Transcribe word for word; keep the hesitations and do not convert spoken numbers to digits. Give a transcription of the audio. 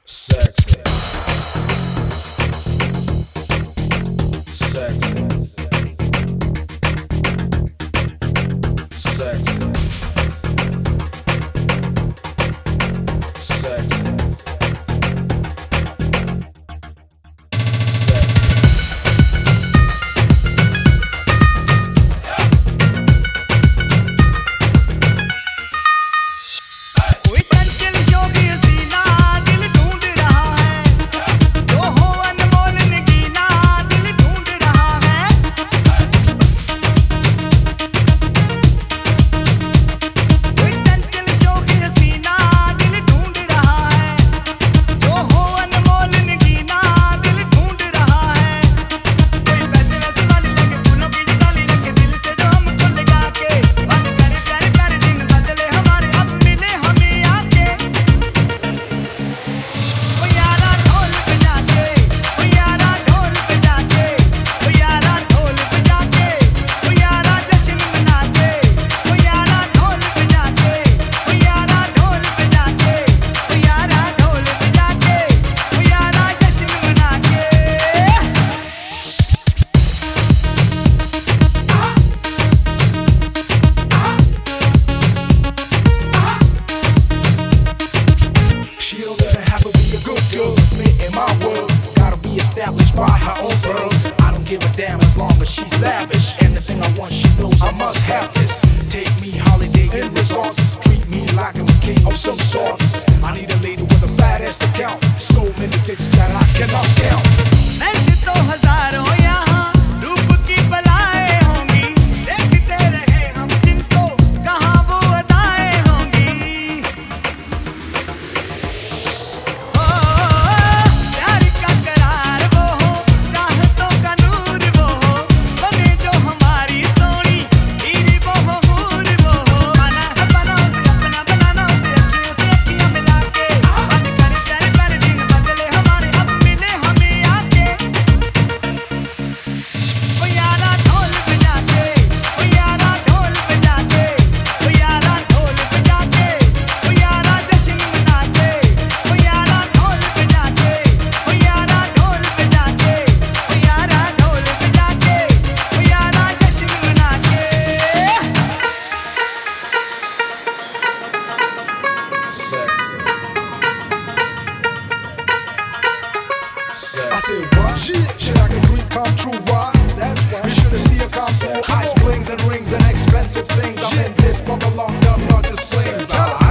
Sexy. Sexy. Sexy. Sexy. By her own pearls, I don't give a damn as long as she's lavish. Anything I want, she knows I must have this. Take me holiday in resorts, treat me like I'm a king of some sorts. I need a lady with a badass to count, so many dicks that I cannot count. ऐसे तो हजारों यहाँ रूप की बलाएं होंगी, देखते रहे हम जिनको कहाँ वो अदाएं होंगी। ओ प्यार का करार वो हो, चाहतों का नूर वो हो, बने जो हमारी सोनी हीरी वो हो, हूर वो हो। बना है बनाओ से अपना बनाना से अखियों से अखियाँ मिला के, बंद कर कर कर दिन बदले हमारे, अब मिले हमें आके। ओ यारा ढोल बजा के, ओ यारा ढोल बजा के, ओ यारा ढोल बजा के, ओ यारा जश्न मना के, ओ यारा ढोल बजा के, ओ यारा ढोल बजा के, ओ यारा ढोल बजा के, ओ यारा जश्न मना के। Sexy. I said, what? Shit, shit, like a dream come true, why? That's why you should have seen it come through. Ice blings and rings and expensive things. I'm in this, but the long dumb, not just flings.